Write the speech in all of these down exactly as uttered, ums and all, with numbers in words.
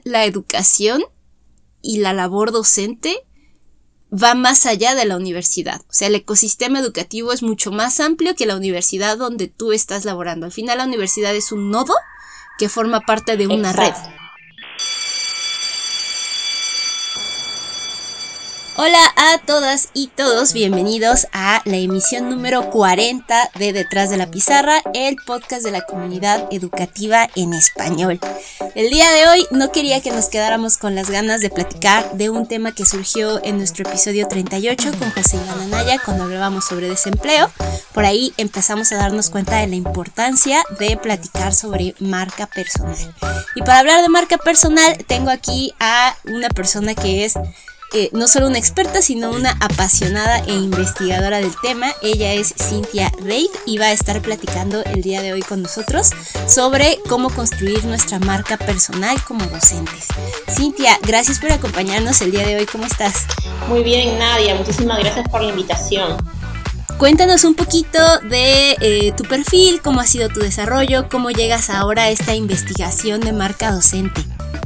la educación y la labor docente va más allá de la universidad. O sea, el ecosistema educativo es mucho más amplio que la universidad donde tú estás laborando. Al final la universidad es un nodo que forma parte de una Exacto. red. Hola a todas y todos, bienvenidos a la emisión número cuarenta de Detrás de la Pizarra, el podcast de la comunidad educativa en español. El día de hoy no quería que nos quedáramos con las ganas de platicar de un tema que surgió en nuestro episodio treinta y ocho con José Iván Anaya cuando hablábamos sobre desempleo. Por ahí empezamos a darnos cuenta de la importancia de platicar sobre marca personal. Y para hablar de marca personal tengo aquí a una persona que es Eh, no solo una experta, sino una apasionada e investigadora del tema. Ella es Cintia Reid y va a estar platicando el día de hoy con nosotros sobre cómo construir nuestra marca personal como docentes. Cintia, gracias por acompañarnos el día de hoy. ¿Cómo estás? Muy bien, Nadia. Muchísimas gracias por la invitación. Cuéntanos un poquito de eh, tu perfil, cómo ha sido tu desarrollo, cómo llegas ahora a esta investigación de marca docente.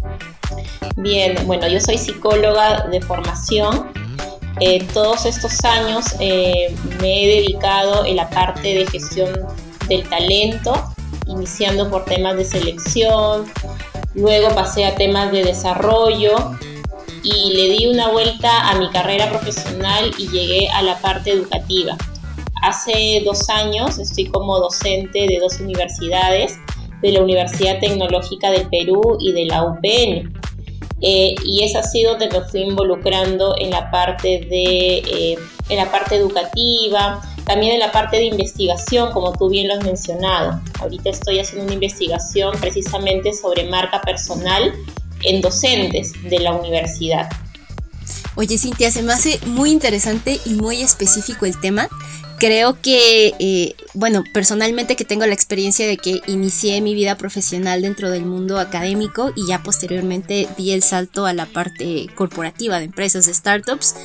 Bien, bueno, yo soy psicóloga de formación. Eh, todos estos años eh, me he dedicado en la parte de gestión del talento, iniciando por temas de selección, luego pasé a temas de desarrollo y le di una vuelta a mi carrera profesional y llegué a la parte educativa. Hace dos años estoy como docente de dos universidades, de la Universidad Tecnológica del Perú y de la U P N. Eh, y es así donde me fui involucrando en la parte de eh, en la parte educativa, también en la parte de investigación, como tú bien lo has mencionado. Ahorita estoy haciendo una investigación precisamente sobre marca personal en docentes de la universidad. Oye, Cintia, se me hace muy interesante y muy específico el tema. Creo que, eh, bueno, personalmente que tengo la experiencia de que inicié mi vida profesional dentro del mundo académico y ya posteriormente di el salto a la parte corporativa de empresas, de startups,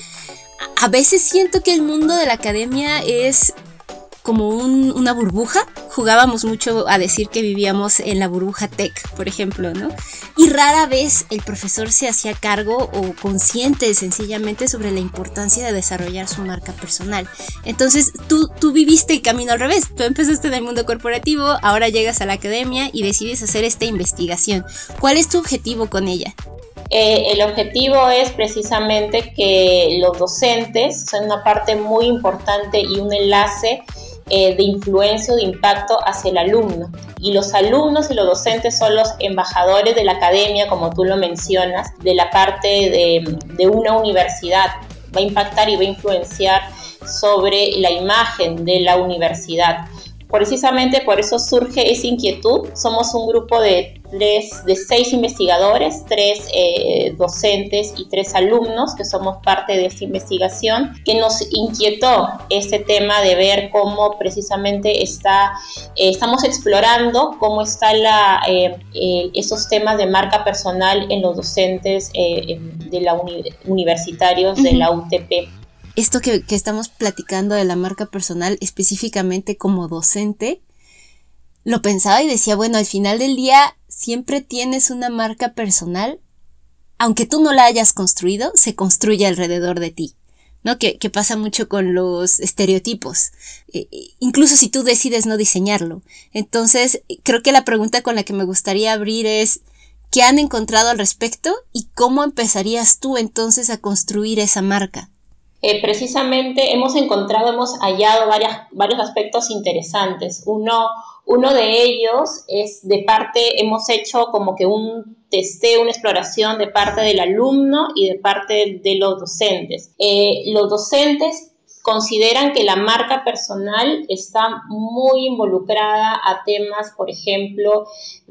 a veces siento que el mundo de la academia es como un, una burbuja. Jugábamos mucho a decir que vivíamos en la burbuja tech, por ejemplo, ¿no? Y rara vez el profesor se hacía cargo o consciente sencillamente sobre la importancia de desarrollar su marca personal. Entonces tú, tú viviste el camino al revés. Tú empezaste en el mundo corporativo, ahora llegas a la academia y decides hacer esta investigación. ¿Cuál es tu objetivo con ella? Eh, el objetivo es precisamente que los docentes son una parte muy importante y un enlace eh, de influencia o de impacto hacia el alumno. Y los alumnos y los docentes son los embajadores de la academia, como tú lo mencionas, de la parte de, de una universidad. Va a impactar y va a influenciar sobre la imagen de la universidad. Precisamente por eso surge esa inquietud. Somos un grupo de tres, de seis investigadores, tres eh, docentes y tres alumnos que somos parte de esta investigación, que nos inquietó este tema de ver cómo precisamente está, eh, estamos explorando cómo están eh, eh, esos temas de marca personal en los docentes eh, de la uni- universitarios uh-huh. de la U T P. Esto que, que estamos platicando de la marca personal específicamente como docente, lo pensaba y decía, bueno, al final del día siempre tienes una marca personal, aunque tú no la hayas construido, se construye alrededor de ti, ¿no? Que, que pasa mucho con los estereotipos, eh, incluso si tú decides no diseñarlo. Entonces, creo que la pregunta con la que me gustaría abrir es, ¿qué han encontrado al respecto y cómo empezarías tú entonces a construir esa marca? Eh, precisamente hemos encontrado, hemos hallado varias, varios aspectos interesantes. Uno, uno de ellos es de parte, hemos hecho como que un testeo, una exploración de parte del alumno y de parte de los docentes. Eh, los docentes consideran que la marca personal está muy involucrada a temas, por ejemplo,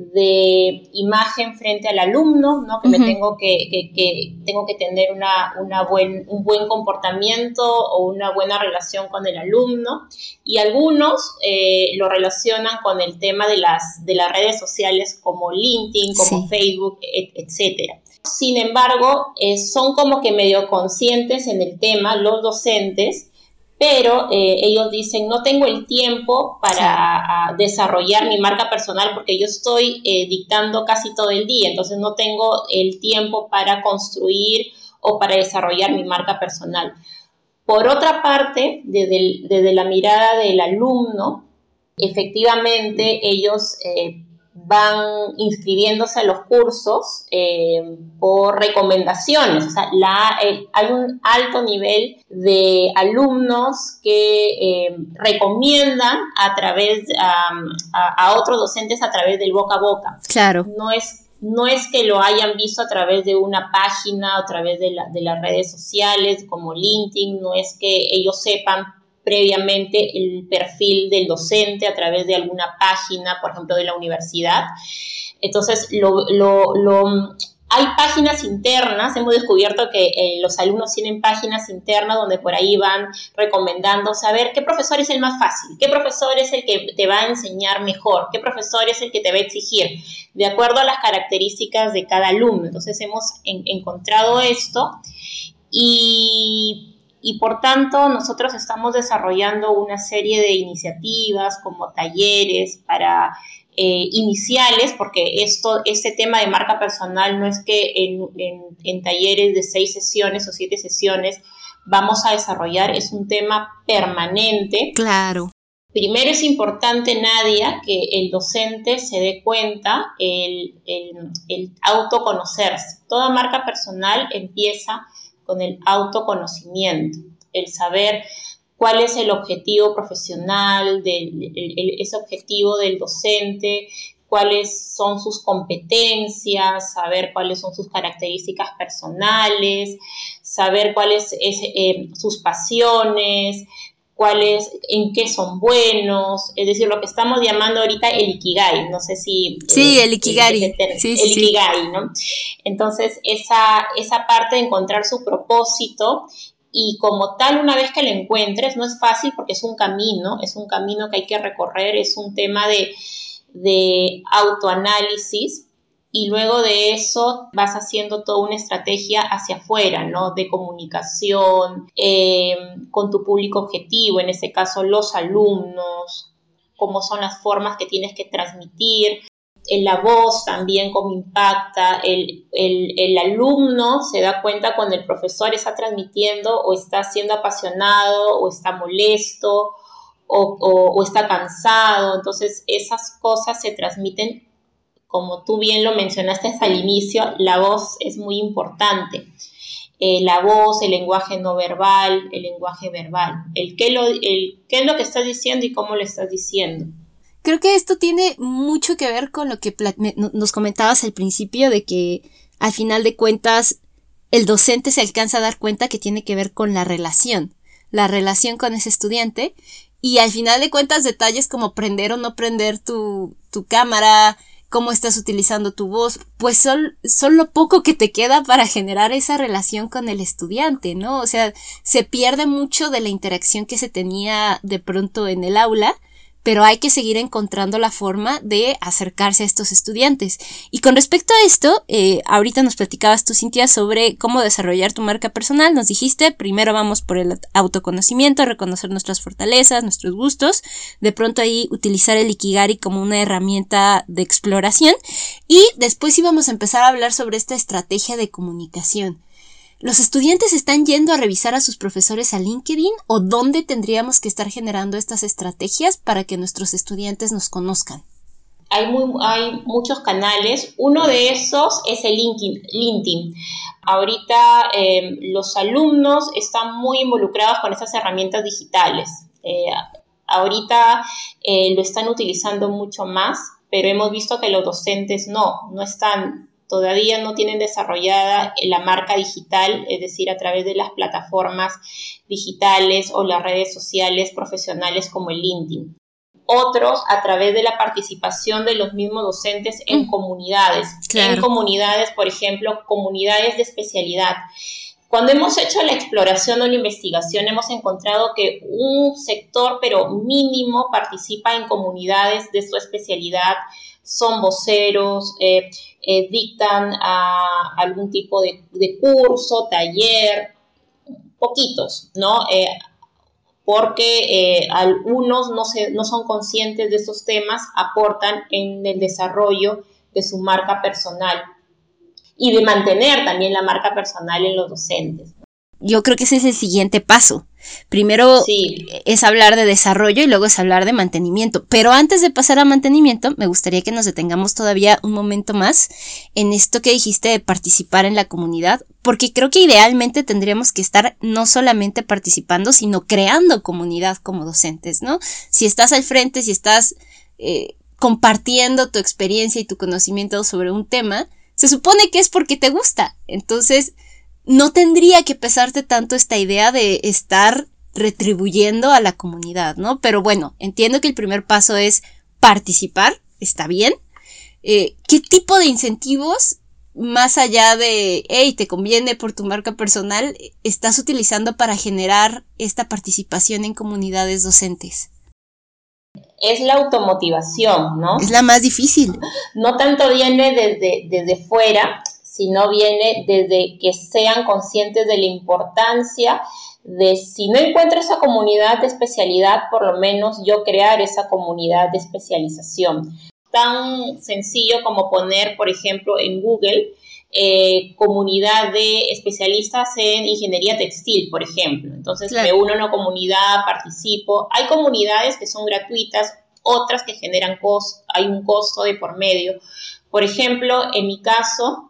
de imagen frente al alumno, ¿no? Que uh-huh. me tengo que, que, que tengo que tener una, una buen, un buen comportamiento o una buena relación con el alumno, y algunos eh, lo relacionan con el tema de las, de las redes sociales como LinkedIn, como sí. Facebook, et, etcétera. Sin embargo, eh, son como que medio conscientes en el tema los docentes, pero eh, ellos dicen, no tengo el tiempo para a, desarrollar mi marca personal porque yo estoy eh, dictando casi todo el día, entonces no tengo el tiempo para construir o para desarrollar mi marca personal. Por otra parte, desde, desde la mirada del alumno, efectivamente ellos eh, van inscribiéndose a los cursos eh, por recomendaciones. O sea, la, eh, hay un alto nivel de alumnos que eh, recomiendan a través um, a, a otros docentes a través del boca a boca. Claro. No es No es que lo hayan visto a través de una página, a través de, la, de las redes sociales como LinkedIn, no es que ellos sepan previamente el perfil del docente a través de alguna página, por ejemplo, de la universidad. Entonces, lo, lo, lo, hay páginas internas, hemos descubierto que eh, los alumnos tienen páginas internas donde por ahí van recomendando saber qué profesor es el más fácil, qué profesor es el que te va a enseñar mejor, qué profesor es el que te va a exigir, de acuerdo a las características de cada alumno. Entonces, hemos en, encontrado esto y... Y por tanto, nosotros estamos desarrollando una serie de iniciativas como talleres para eh, iniciales, porque esto, este tema de marca personal no es que en, en, en talleres de seis sesiones o siete sesiones vamos a desarrollar, es un tema permanente. Claro. Primero es importante, Nadia, que el docente se dé cuenta el, el, el autoconocerse. Toda marca personal empieza con el autoconocimiento, el saber cuál es el objetivo profesional, del, el, el, ese objetivo del docente, cuáles son sus competencias, saber cuáles son sus características personales, saber cuáles es, eh, sus pasiones, cuáles, en qué son buenos, es decir, lo que estamos llamando ahorita el Ikigai, no sé si... Sí, eh, el Ikigai. El, el, sí, el sí. Ikigai, ¿no? Entonces, esa, esa parte de encontrar su propósito y como tal, una vez que lo encuentres, no es fácil porque es un camino, es un camino que hay que recorrer, es un tema de, de autoanálisis, y luego de eso vas haciendo toda una estrategia hacia afuera, ¿no? De comunicación, eh, con tu público objetivo, en este caso los alumnos, cómo son las formas que tienes que transmitir, en la voz también cómo impacta, el, el, el alumno se da cuenta cuando el profesor está transmitiendo o está siendo apasionado o está molesto o, o, o está cansado, entonces esas cosas se transmiten. Como tú bien lo mencionaste al inicio, la voz es muy importante. Eh, la voz, el lenguaje no verbal, el lenguaje verbal. El qué, lo, el qué es lo que estás diciendo y cómo lo estás diciendo. Creo que esto tiene mucho que ver con lo que nos comentabas al principio, de que al final de cuentas el docente se alcanza a dar cuenta que tiene que ver con la relación, la relación con ese estudiante, y al final de cuentas detalles como prender o no prender tu, tu cámara, cómo estás utilizando tu voz, pues son, son lo poco que te queda para generar esa relación con el estudiante, ¿no? O sea, se pierde mucho de la interacción que se tenía de pronto en el aula, pero hay que seguir encontrando la forma de acercarse a estos estudiantes. Y con respecto a esto, eh, ahorita nos platicabas tú, Cintia, sobre cómo desarrollar tu marca personal. Nos dijiste, primero vamos por el autoconocimiento, reconocer nuestras fortalezas, nuestros gustos, de pronto ahí utilizar el Ikigai como una herramienta de exploración, y después íbamos a empezar a hablar sobre esta estrategia de comunicación. ¿Los estudiantes están yendo a revisar a sus profesores a LinkedIn o dónde tendríamos que estar generando estas estrategias para que nuestros estudiantes nos conozcan? Hay, muy, hay muchos canales. Uno de esos es el LinkedIn. LinkedIn. Ahorita eh, los alumnos están muy involucrados con esas herramientas digitales. Eh, ahorita eh, lo están utilizando mucho más, pero hemos visto que los docentes no, no están... todavía no tienen desarrollada la marca digital, es decir, a través de las plataformas digitales o las redes sociales profesionales como el LinkedIn. Otros a través de la participación de los mismos docentes en mm. comunidades. Claro. En comunidades, por ejemplo, comunidades de especialidad. Cuando hemos hecho la exploración o la investigación, hemos encontrado que un sector, pero mínimo, participa en comunidades de su especialidad. Son voceros, eh, eh, dictan a algún tipo de, de curso, taller, poquitos, ¿no? Eh, porque eh, algunos no, se, no son conscientes de estos temas, aportan en el desarrollo de su marca personal y de mantener también la marca personal en los docentes. Yo creo que ese es el siguiente paso. Primero sí. es hablar de desarrollo y luego es hablar de mantenimiento. Pero antes de pasar a mantenimiento, me gustaría que nos detengamos todavía un momento más en esto que dijiste de participar en la comunidad, porque creo que idealmente tendríamos que estar no solamente participando, sino creando comunidad como docentes, ¿no? Si estás al frente, si estás eh, compartiendo tu experiencia y tu conocimiento sobre un tema, se supone que es porque te gusta. Entonces, no tendría que pesarte tanto esta idea de estar retribuyendo a la comunidad, ¿no? Pero bueno, entiendo que el primer paso es participar, está bien. Eh, ¿Qué tipo de incentivos, más allá de, hey, te conviene por tu marca personal, estás utilizando para generar esta participación en comunidades docentes? Es la automotivación, ¿no? Es la más difícil. No tanto viene desde, desde fuera, sino viene desde que sean conscientes de la importancia de, si no encuentro esa comunidad de especialidad, por lo menos yo crear esa comunidad de especialización. Tan sencillo como poner, por ejemplo, en Google, eh, comunidad de especialistas en ingeniería textil, por ejemplo. Entonces, claro, me uno a una comunidad, participo. Hay comunidades que son gratuitas, otras que generan costo, hay un costo de por medio. Por ejemplo, en mi caso,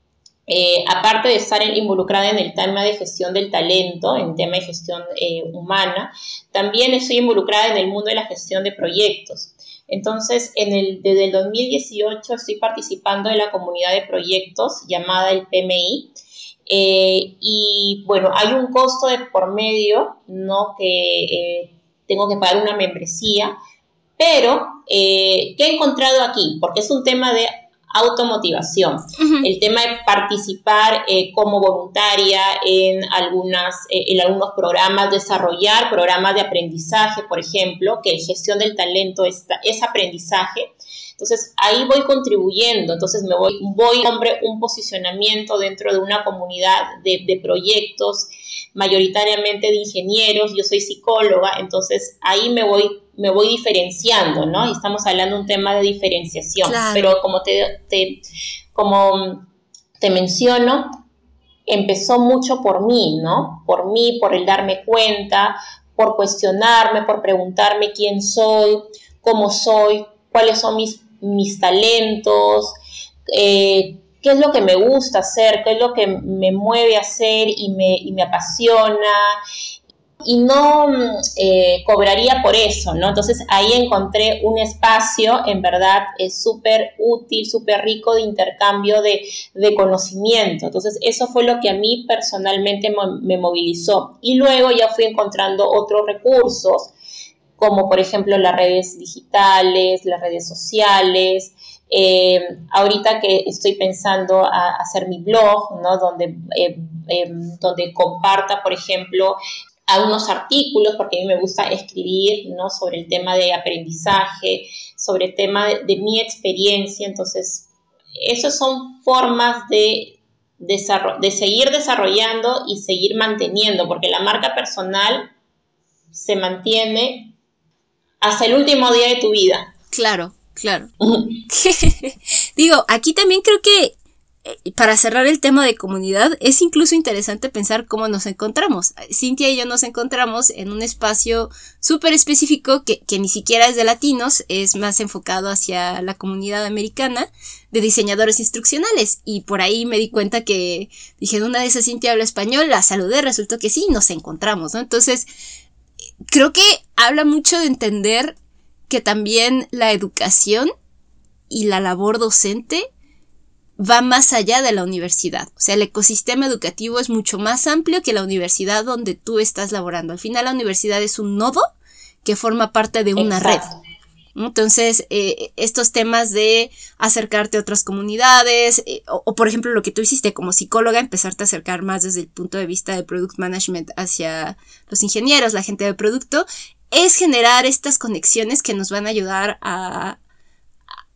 Eh, aparte de estar involucrada en el tema de gestión del talento, en tema de gestión eh, humana, también estoy involucrada en el mundo de la gestión de proyectos. Entonces, en el, desde el dos mil dieciocho estoy participando en la comunidad de proyectos llamada el P M I. Eh, y bueno, hay un costo de por medio, ¿no? Que eh, tengo que pagar una membresía, pero eh, ¿qué he encontrado aquí? Porque es un tema de automotivación, uh-huh. El tema de participar eh, como voluntaria en, algunas, eh, en algunos programas, desarrollar programas de aprendizaje, por ejemplo, que gestión del talento es, es aprendizaje. Entonces, ahí voy contribuyendo, entonces me voy, voy hombre, un posicionamiento dentro de una comunidad de, de proyectos, mayoritariamente de ingenieros, yo soy psicóloga, entonces ahí me voy me voy diferenciando, ¿no? Y estamos hablando de un tema de diferenciación, claro. Pero como te, te, como te menciono, empezó mucho por mí, ¿no? Por mí, por el darme cuenta, por cuestionarme, por preguntarme quién soy, cómo soy, cuáles son mis, mis talentos, eh, qué es lo que me gusta hacer, qué es lo que me mueve a hacer y me, y me apasiona. Y no eh, cobraría por eso, ¿no? Entonces ahí encontré un espacio, en verdad, es súper útil, súper rico de intercambio de, de conocimiento. Entonces eso fue lo que a mí personalmente mo- me movilizó. Y luego ya fui encontrando otros recursos, como por ejemplo las redes digitales, las redes sociales. Eh, ahorita que estoy pensando a, a hacer mi blog, ¿no? Donde, eh, eh, donde comparta, por ejemplo, algunos artículos, porque a mí me gusta escribir, ¿no? Sobre el tema de aprendizaje, sobre el tema de, de mi experiencia. Entonces, esas son formas de, desarro- de seguir desarrollando y seguir manteniendo, porque la marca personal se mantiene hasta el último día de tu vida. Claro, claro. Digo, aquí también creo que para cerrar el tema de comunidad, es incluso interesante pensar cómo nos encontramos. Cintia y yo nos encontramos en un espacio súper específico que, que ni siquiera es de latinos, es más enfocado hacia la comunidad americana de diseñadores instruccionales. Y por ahí me di cuenta que dije, una de esas Cintia habla español, la saludé, resultó que sí, nos encontramos, ¿no? Entonces, creo que habla mucho de entender que también la educación y la labor docente va más allá de la universidad. O sea, el ecosistema educativo es mucho más amplio que la universidad donde tú estás laborando. Al final, la universidad es un nodo que forma parte de una Exacto. red. Entonces, eh, estos temas de acercarte a otras comunidades, eh, o, o por ejemplo, lo que tú hiciste como psicóloga, empezarte a acercar más desde el punto de vista de product management hacia los ingenieros, la gente de producto, es generar estas conexiones que nos van a ayudar a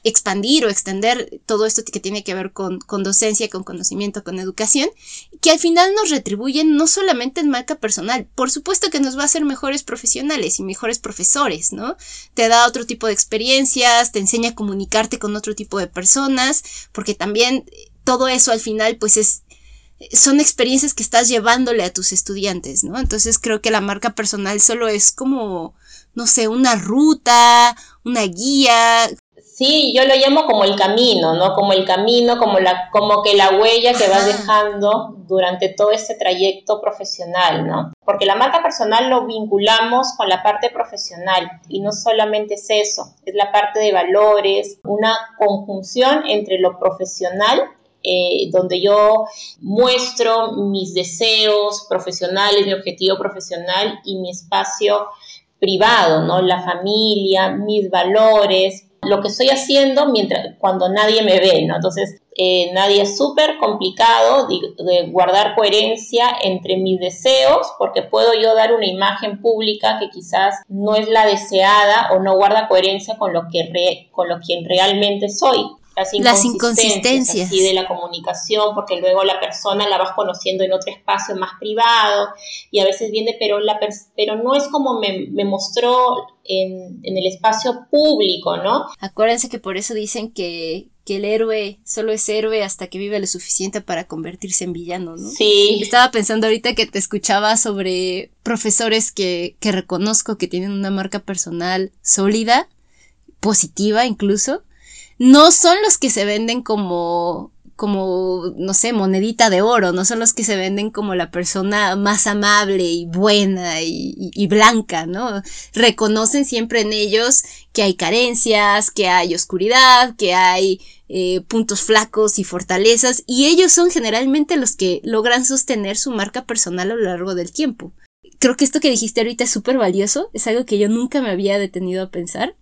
expandir o extender todo esto que tiene que ver con, con docencia, con conocimiento, con educación, que al final nos retribuyen no solamente en marca personal, por supuesto que nos va a hacer mejores profesionales y mejores profesores, ¿no? Te da otro tipo de experiencias, te enseña a comunicarte con otro tipo de personas, porque también todo eso al final pues es, son experiencias que estás llevándole a tus estudiantes, ¿no? Entonces creo que la marca personal solo es como, no sé, una ruta, una guía. Sí, yo lo llamo como el camino, ¿no? Como el camino, como la, como que la huella que vas dejando durante todo este trayecto profesional, ¿no? Porque la marca personal lo vinculamos con la parte profesional y no solamente es eso, es la parte de valores, una conjunción entre lo profesional, eh, donde yo muestro mis deseos profesionales, mi objetivo profesional y mi espacio privado, ¿no? La familia, mis valores, lo que estoy haciendo mientras cuando nadie me ve, ¿no? Entonces, eh, nadie es súper complicado de, de guardar coherencia entre mis deseos, porque puedo yo dar una imagen pública que quizás no es la deseada o no guarda coherencia con lo que, re, con lo que realmente soy. Las inconsistencias, Las inconsistencias. Así de la comunicación, porque luego la persona la vas conociendo en otro espacio más privado y a veces viene, pero, la pers- pero no es como me, me mostró en, en el espacio público, ¿no? Acuérdense que por eso dicen que, que el héroe solo es héroe hasta que vive lo suficiente para convertirse en villano, ¿no? Sí. Estaba pensando ahorita que te escuchaba sobre profesores que, que reconozco que tienen una marca personal sólida, positiva incluso. No son los que se venden como, como, no sé, monedita de oro, no son los que se venden como la persona más amable y buena y, y, y blanca, ¿no? Reconocen siempre en ellos que hay carencias, que hay oscuridad, que hay eh, puntos flacos y fortalezas, y ellos son generalmente los que logran sostener su marca personal a lo largo del tiempo. Creo que esto que dijiste ahorita es súper valioso, es algo que yo nunca me había detenido a pensar.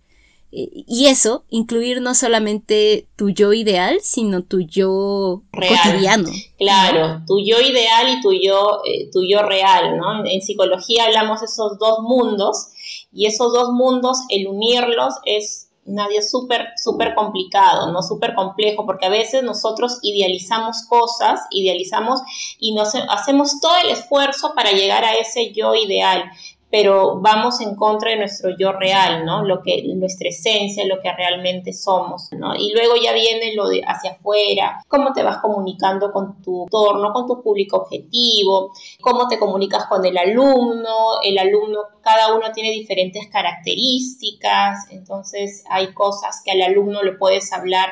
Y eso, incluir no solamente tu yo ideal, sino tu yo real, cotidiano. Claro, ¿no? Tu yo ideal y tu yo, eh, tu yo real, ¿no? En psicología hablamos de esos dos mundos, y esos dos mundos, el unirlos es nadie súper, súper complicado, ¿no? Súper complejo, porque a veces nosotros idealizamos cosas, idealizamos y nos hacemos todo el esfuerzo para llegar a ese yo ideal, pero vamos en contra de nuestro yo real, ¿no? Lo que, nuestra esencia, lo que realmente somos, ¿no? Y luego ya viene lo de hacia afuera, cómo te vas comunicando con tu entorno, con tu público objetivo, cómo te comunicas con el alumno, el alumno, cada uno tiene diferentes características, entonces hay cosas que al alumno le puedes hablar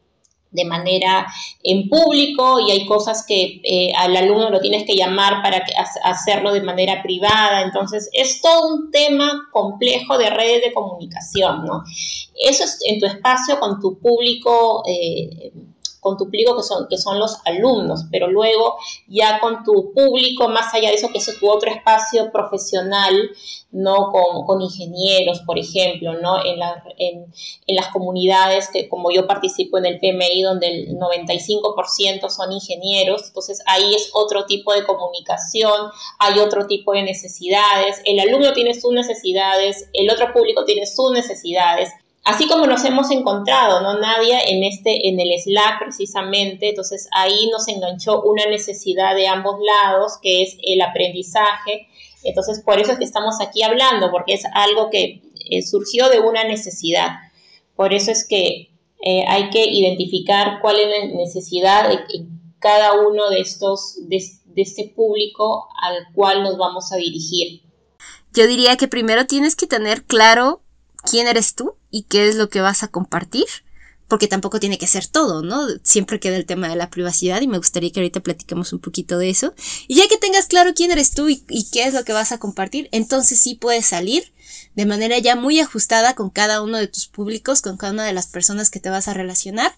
de manera en público y hay cosas que eh, al alumno lo tienes que llamar para que, hacerlo de manera privada. Entonces es todo un tema complejo de redes de comunicación, ¿no? Eso es en tu espacio con tu público, eh, con tu público que son, que son los alumnos, pero luego ya con tu público, más allá de eso, que eso es tu otro espacio profesional, ¿no? Con, con ingenieros, por ejemplo, ¿no? En, la, en, en las comunidades que como yo participo en el P M I, donde el noventa y cinco por ciento son ingenieros, entonces ahí es otro tipo de comunicación, hay otro tipo de necesidades, el alumno tiene sus necesidades, el otro público tiene sus necesidades. Así como nos hemos encontrado, ¿no, Nadia? En este, en el Slack precisamente, entonces ahí nos enganchó una necesidad de ambos lados, que es el aprendizaje. Entonces por eso es que estamos aquí hablando, porque es algo que eh, surgió de una necesidad. Por eso es que eh, hay que identificar cuál es la necesidad de cada uno de estos, de, de este público al cual nos vamos a dirigir. Yo diría que primero tienes que tener claro quién eres tú y qué es lo que vas a compartir, porque tampoco tiene que ser todo, ¿no? Siempre queda el tema de la privacidad y me gustaría que ahorita platiquemos un poquito de eso. Y ya que tengas claro quién eres tú y, y qué es lo que vas a compartir, entonces sí puedes salir de manera ya muy ajustada con cada uno de tus públicos, con cada una de las personas que te vas a relacionar,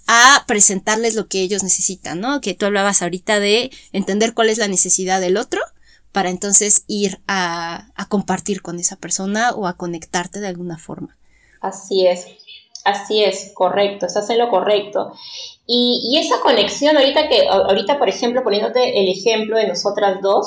a presentarles lo que ellos necesitan, ¿no? Que tú hablabas ahorita de entender cuál es la necesidad del otro, para entonces ir a, a compartir con esa persona o a conectarte de alguna forma. Así es, así es, correcto, estás en lo correcto. Y, y esa conexión, ahorita que, ahorita por ejemplo, poniéndote el ejemplo de nosotras dos,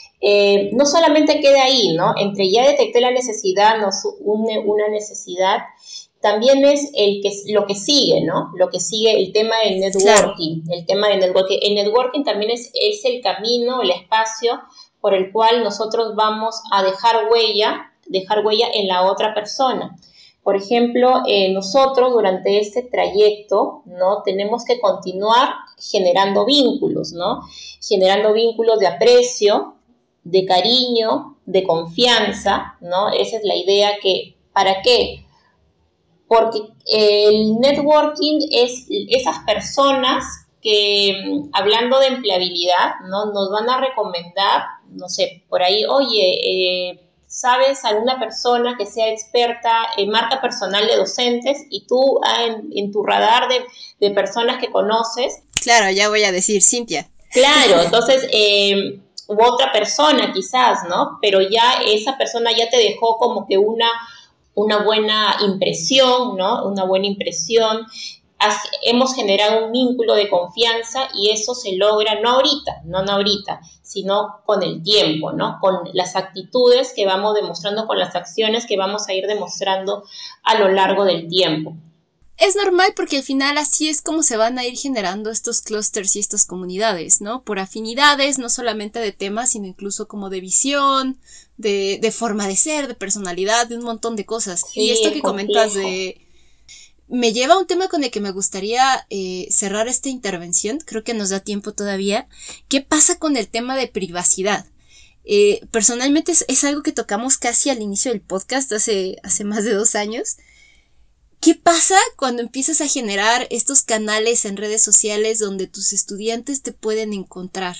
eh, no solamente queda ahí, ¿no? Entre ya detecté la necesidad, nos une una necesidad, también es el que, lo que sigue, ¿no? Lo que sigue, el tema del networking, claro. El tema del networking. El networking también es, es el camino, el espacio por el cual nosotros vamos a dejar huella, dejar huella en la otra persona. Por ejemplo, eh, nosotros durante este trayecto, ¿no? Tenemos que continuar generando vínculos, ¿no? Generando vínculos de aprecio, de cariño, de confianza, ¿no? Esa es la idea que, ¿para qué? Porque el networking es esas personas que, hablando de empleabilidad, ¿no? Nos van a recomendar, no sé, por ahí, oye, eh, ¿sabes alguna persona que sea experta en marca personal de docentes? Y tú ah, en, en tu radar de, de personas que conoces. Claro, ya voy a decir Cintia. Claro, entonces, eh, u otra persona quizás, ¿no? Pero ya esa persona ya te dejó como que una... una buena impresión, ¿no? Una buena impresión. Has, hemos generado un vínculo de confianza y eso se logra no ahorita, no, no ahorita, sino con el tiempo, ¿no? Con las actitudes que vamos demostrando, con las acciones que vamos a ir demostrando a lo largo del tiempo. Es normal porque al final así es como se van a ir generando estos clústeres y estas comunidades, ¿no? Por afinidades, no solamente de temas, sino incluso como de visión, de, de forma de ser, de personalidad, de un montón de cosas. Sí, y esto que complejo. Comentas de... me lleva a un tema con el que me gustaría eh, cerrar esta intervención, creo que nos da tiempo todavía. ¿Qué pasa con el tema de privacidad? Eh, personalmente es, es algo que tocamos casi al inicio del podcast, hace, hace más de dos años. ¿Qué pasa cuando empiezas a generar estos canales en redes sociales donde tus estudiantes te pueden encontrar?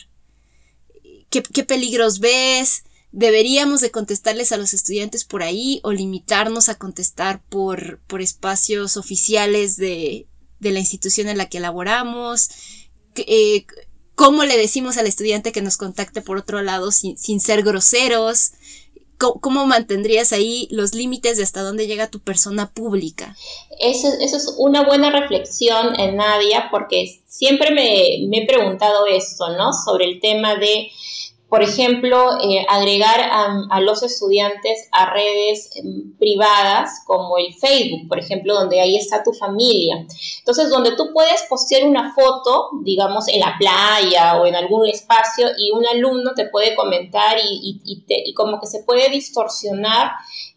¿Qué, qué peligros ves? ¿Deberíamos de contestarles a los estudiantes por ahí o limitarnos a contestar por, por espacios oficiales de, de la institución en la que laboramos? Eh, ¿Cómo le decimos al estudiante que nos contacte por otro lado sin, sin ser groseros? ¿Cómo mantendrías ahí los límites de hasta dónde llega tu persona pública? Eso, eso es una buena reflexión, eh, Nadia, porque siempre me, me he preguntado esto, ¿no? Sobre el tema de, por ejemplo, eh, agregar a, a los estudiantes a redes eh, privadas como el Facebook, por ejemplo, donde ahí está tu familia. Entonces, donde tú puedes postear una foto, digamos, en la playa o en algún espacio y un alumno te puede comentar y, y, y, te, y como que se puede distorsionar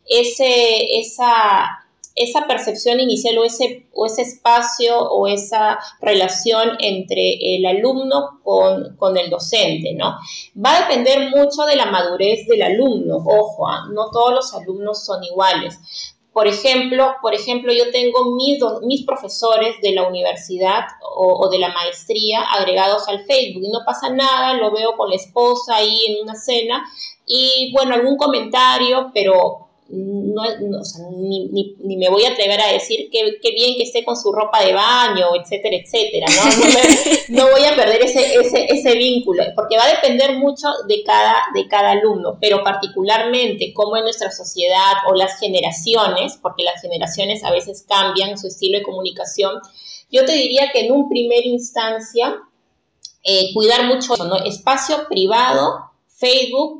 ese, esa... esa percepción inicial o ese, o ese espacio o esa relación entre el alumno con, con el docente, ¿no? Va a depender mucho de la madurez del alumno, ojo, ¿eh? No todos los alumnos son iguales. Por ejemplo, por ejemplo yo tengo mis, mis profesores de la universidad o, o de la maestría agregados al Facebook y no pasa nada, lo veo con la esposa ahí en una cena y bueno, algún comentario, pero... No, no, o sea, ni, ni, ni me voy a atrever a decir que, que bien que esté con su ropa de baño, etcétera, etcétera, ¿no? No, me, no voy a perder ese, ese, ese vínculo, porque va a depender mucho de cada, de cada alumno, pero particularmente como en nuestra sociedad o las generaciones, porque las generaciones a veces cambian su estilo de comunicación, yo te diría que en un primer instancia, eh, cuidar mucho, ¿no? Espacio privado, Facebook,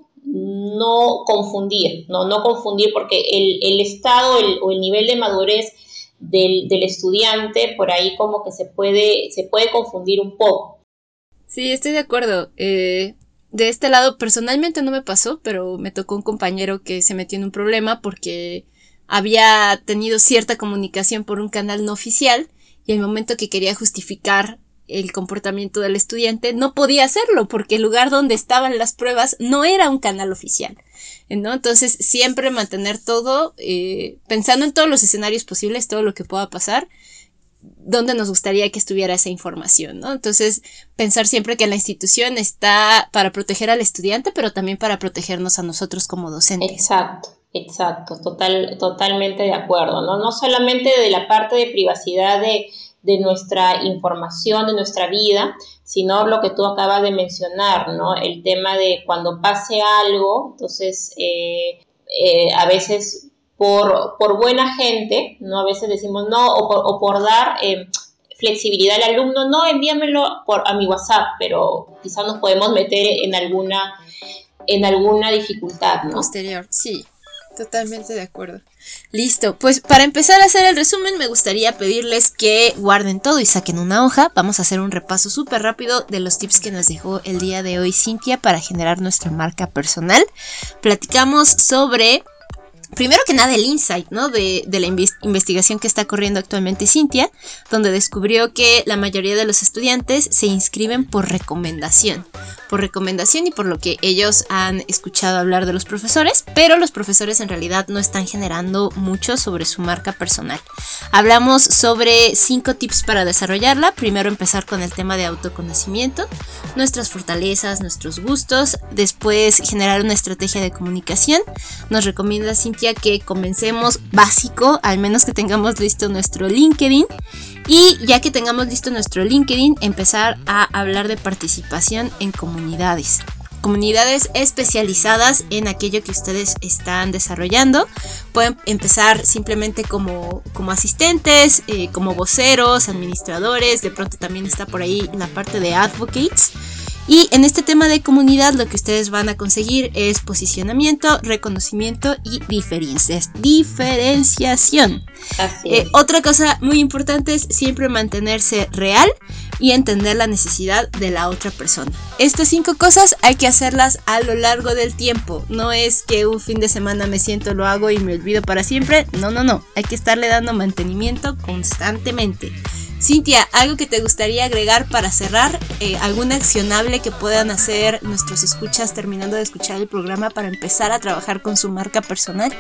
no confundir, no, no confundir porque el, el estado el, o el nivel de madurez del, del estudiante por ahí como que se puede, se puede confundir un poco. Sí, estoy de acuerdo. Eh, de este lado personalmente no me pasó, pero me tocó un compañero que se metió en un problema porque había tenido cierta comunicación por un canal no oficial y el momento que quería justificar el comportamiento del estudiante no podía hacerlo porque el lugar donde estaban las pruebas no era un canal oficial, ¿no? Entonces siempre mantener todo eh, pensando en todos los escenarios posibles, todo lo que pueda pasar, donde nos gustaría que estuviera esa información, ¿no? Entonces pensar siempre que la institución está para proteger al estudiante pero también para protegernos a nosotros como docentes. Exacto. Exacto, total, totalmente de acuerdo, ¿no? No solamente de la parte de privacidad de de nuestra información, de nuestra vida, sino lo que tú acabas de mencionar, ¿no? El tema de cuando pase algo, entonces eh, eh, a veces por, por buena gente, ¿no? A veces decimos no, o por, o por dar eh, flexibilidad al alumno, no, envíamelo por, a mi WhatsApp, pero quizás nos podemos meter en alguna, en alguna dificultad, ¿no? Posterior, sí, totalmente de acuerdo. Listo, pues para empezar a hacer el resumen me gustaría pedirles que guarden todo y saquen una hoja. Vamos a hacer un repaso súper rápido de los tips que nos dejó el día de hoy Cintia para generar nuestra marca personal. Platicamos sobre... Primero que nada el insight, ¿no? De, de la inves- investigación que está corriendo actualmente Cintia, donde descubrió que la mayoría de los estudiantes se inscriben por recomendación. Por recomendación y por lo que ellos han escuchado hablar de los profesores, pero los profesores en realidad no están generando mucho sobre su marca personal. Hablamos sobre cinco tips para desarrollarla. Primero empezar con el tema de autoconocimiento, nuestras fortalezas, nuestros gustos. Después generar una estrategia de comunicación. Nos recomienda Cintia que comencemos básico, al menos que tengamos listo nuestro LinkedIn, y ya que tengamos listo nuestro LinkedIn, empezar a hablar de participación en comunidades. Comunidades especializadas en aquello que ustedes están desarrollando. Pueden empezar simplemente como, como asistentes, eh, como voceros, administradores, de pronto también está por ahí la parte de advocates. Y en este tema de comunidad lo que ustedes van a conseguir es posicionamiento, reconocimiento y diferencias, diferenciación. Así Eh, es. otra cosa muy importante es siempre mantenerse real y entender la necesidad de la otra persona. Estas cinco cosas hay que hacerlas a lo largo del tiempo. No es que un fin de semana me siento, lo hago y me olvido para siempre. No, no, no. Hay que estarle dando mantenimiento constantemente. Cintia, ¿algo que te gustaría agregar para cerrar? Eh, ¿Algún accionable que puedan hacer nuestros escuchas terminando de escuchar el programa para empezar a trabajar con su marca personal?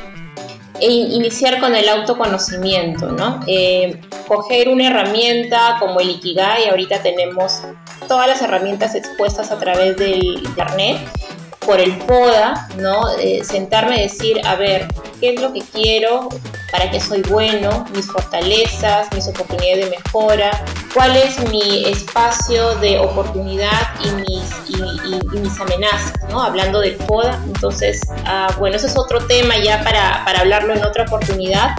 E iniciar con el autoconocimiento, ¿no? Eh, coger una herramienta como el Ikigai. Ahorita tenemos todas las herramientas expuestas a través del internet, por el FODA, ¿no? Eh, sentarme y decir, a ver, ¿qué es lo que quiero? ¿Para qué soy bueno? Mis fortalezas, mis oportunidades de mejora, cuál es mi espacio de oportunidad y mis, y, y, y mis amenazas, ¿no? Hablando del FODA. Entonces, uh, bueno, ese es otro tema ya para, para hablarlo en otra oportunidad,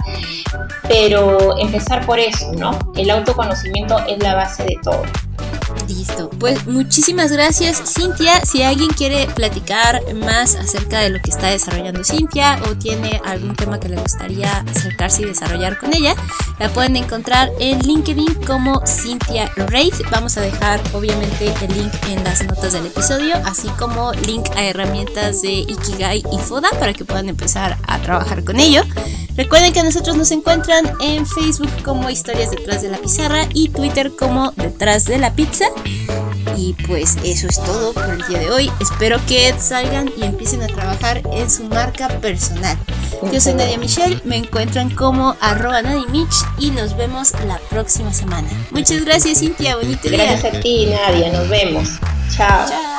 pero empezar por eso, ¿no? El autoconocimiento es la base de todo. Listo, pues muchísimas gracias Cintia. Si alguien quiere platicar más acerca de lo que está desarrollando Cintia o tiene algún tema que le gustaría acercarse y desarrollar con ella, la pueden encontrar en LinkedIn como Cintia Reid. Vamos a dejar obviamente el link en las notas del episodio, así como link a herramientas de Ikigai y FODA para que puedan empezar a trabajar con ello. Recuerden que a nosotros nos encuentran en Facebook como Historias Detrás de la Pizarra y Twitter como Detrás de la Pizza. Y pues eso es todo por el día de hoy. Espero que salgan y empiecen a trabajar en su marca personal. Yo soy Nadia Michelle, me encuentran como arroba Nadimich y nos vemos la próxima semana. Muchas gracias Cintia, bonito día. Gracias a ti Nadia, nos vemos. Chao. Chao.